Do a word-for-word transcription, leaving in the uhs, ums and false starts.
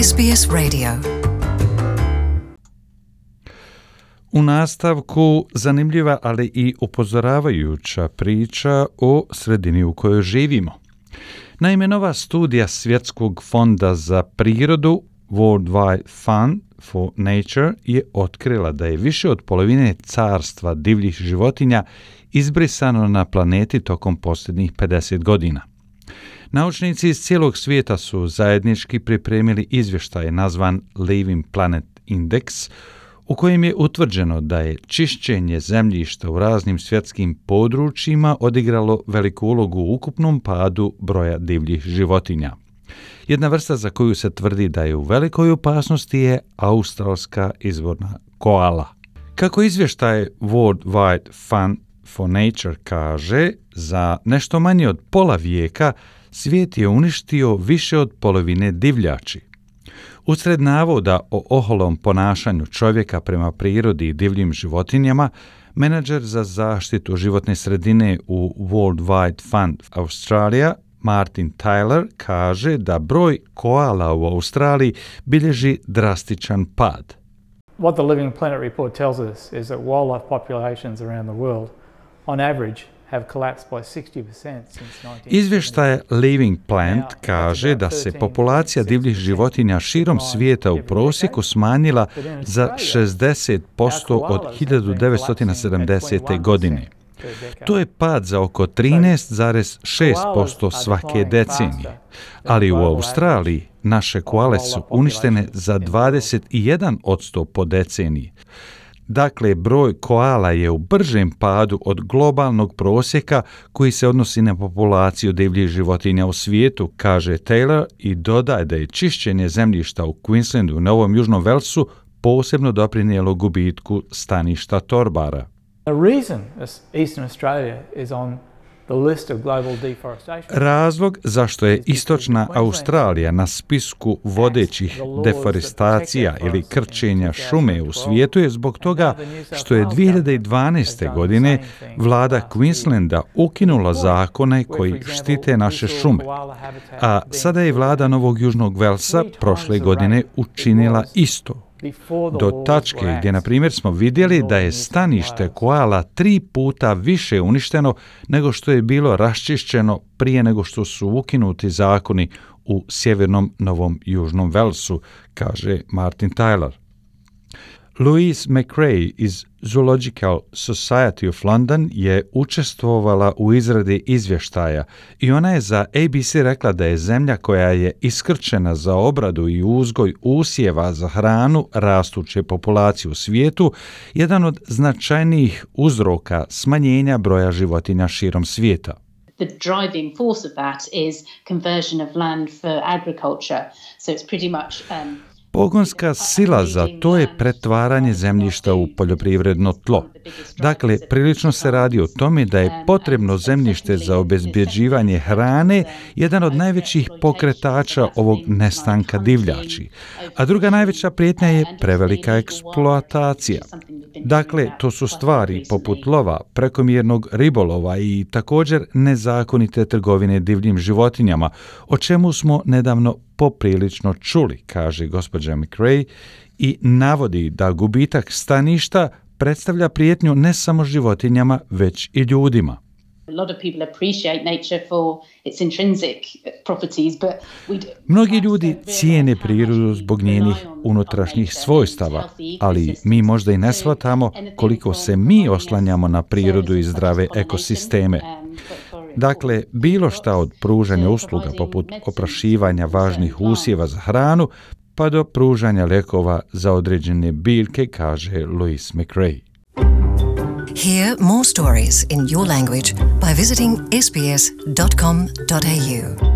S B S Radio. U nastavku zanimljiva, ali i upozoravajuća priča o sredini u kojoj živimo. Naime, nova studija Svjetskog fonda za prirodu World Wide Fund for Nature je otkrila da je više od polovine carstva divljih životinja izbrisano na planeti tokom posljednjih pedeset godina. Naučnici iz cijelog svijeta su zajednički pripremili izvještaj nazvan Living Planet Index, u kojem je utvrđeno da je čišćenje zemljišta u raznim svjetskim područjima odigralo veliku ulogu u ukupnom padu broja divljih životinja. Jedna vrsta za koju se tvrdi da je u velikoj opasnosti je australska izvorna koala. Kako izvještaj World Wide Fund for Nature kaže, za nešto manje od pola vijeka svijet je uništio više od polovine divljači. Usred navoda o oholom ponašanju čovjeka prema prirodi i divljim životinjama, menadžer za zaštitu životne sredine u World Wide Fund Australia, Martin Tyler, kaže da broj koala u Australiji bilježi drastičan pad. What the Living Planet report tells us is that wildlife populations around the world, on average, have collapsed by sixty percent since nineteen seventy. Izvještaj Living Planet kaže da se populacija divljih životinja širom svijeta u prosjeku smanjila za šezdeset posto od hiljadu devetsto sedamdesete. godine. To je pad za oko trinaest zarez šest posto svake decenije, ali u Australiji naše koale su uništene za dvadeset jedan posto po deceniji. Dakle, broj koala je u bržem padu od globalnog prosjeka koji se odnosi na populaciju divljih životinja u svijetu, kaže Taylor i dodaje da je čišćenje zemljišta u Queenslandu i Novom Južnom Velsu posebno doprinijelo gubitku staništa torbara. The reason Eastern Australia is on the list of global deforestation. Razlog zašto je istočna Australija na spisku vodećih deforestacija ili krčenja šume u svijetu je zbog toga što je dvije hiljade dvanaeste. godine vlada Queenslanda ukinula zakone koji štite naše šume, a sada je vlada Novog Južnog Velsa prošle godine učinila isto. Do tačke gdje, na primjer, smo vidjeli da je stanište koala tri puta više uništeno nego što je bilo raščišćeno prije nego što su ukinuti zakoni u sjevernom Novom Južnom Velsu, kaže Martin Tyler. Louise McRae iz Zoological Society of London je učestvovala u izradi izvještaja i ona je za A B C rekla da je zemlja koja je iskrčena za obradu i uzgoj usjeva za hranu rastuće populacije u svijetu jedan od značajnijih uzroka smanjenja broja životinja širom svijeta. The driving force of that is conversion of land for agriculture. So it's pretty much um Pogonska sila za to je pretvaranje zemljišta u poljoprivredno tlo. Dakle, prilično se radi o tome da je potrebno zemljište za obezbjeđivanje hrane jedan od najvećih pokretača ovog nestanka divljači. A druga najveća prijetnja je prevelika eksploatacija. Dakle, to su stvari poput lova, prekomjernog ribolova i također nezakonite trgovine divljim životinjama, o čemu smo nedavno poprilično čuli, kaže gospođa McRae, i navodi da gubitak staništa predstavlja prijetnju ne samo životinjama, već i ljudima. Mnogi ljudi cijene prirodu zbog njenih unutrašnjih svojstava, ali mi možda i ne shvatamo koliko se mi oslanjamo na prirodu i zdrave ekosisteme. Dakle, bilo šta od pružanja usluga poput oprašivanja važnih usjeva za hranu, pa do pružanja lijekova za određene biljke, kaže Louise McRae. Hear more stories in your language by visiting s b s dot com dot a u.